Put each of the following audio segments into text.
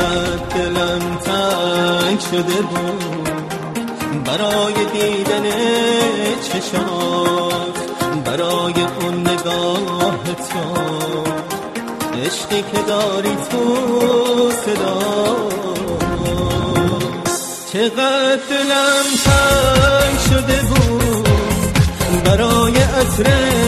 چقدر دلم تنگ شده بود برای دیدن چشات، برای اون نگاه تو، عشقی که داری تو صدا. چقدر دلم تنگ شده بود برای عطر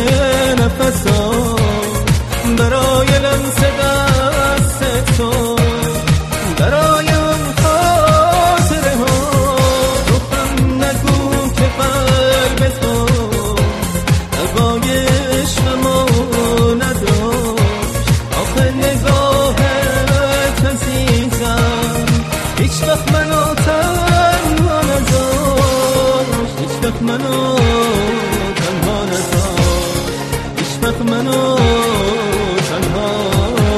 نفسات، برای لمس دست تو، برای اون خاطره ها. تو هم نگو که قلب تو هوای عشقمو نداشت. آخه نگاهت عزیزم هیچ وقت منو تنها نذاشت، هیچ وقت منو تنها نذاشت، هیچ وقت منو تنها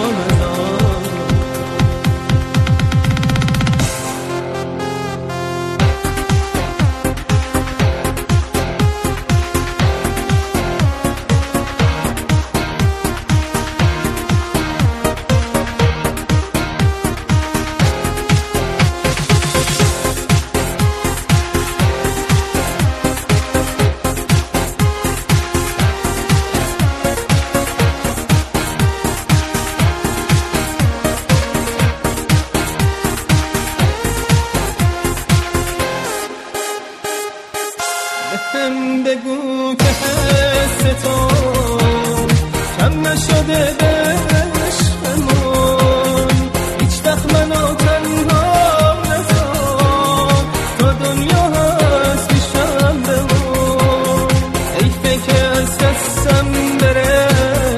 هم بگو که حس تو کم نشده به عشقمون، هیچ وقت منو تنها نذار، تا دنیا هست پیشم بمون. حیفه که از دستم بره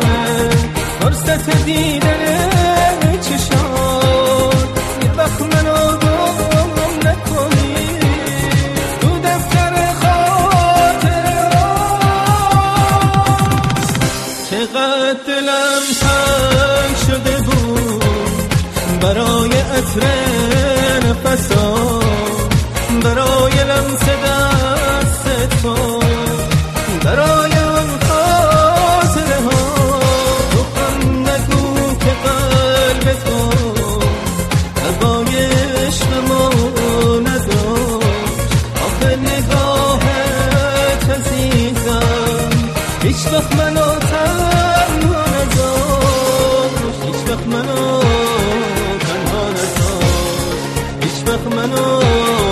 فرصت دیدن چشات، یه وقت منو گم نکنی تو دفتر. چقدر دلم تنگ شده بود برای عطر نفسات، برای لمس دست تو، برای اون خاطره ها. تو هم نگو که قلب تو هوای عشقمو نداشت. آخه نگاهت عزیزم هیچ وقت منو تنها نذاشت، هیچ وقت منو تنها نذاشت، هیچ وقت منو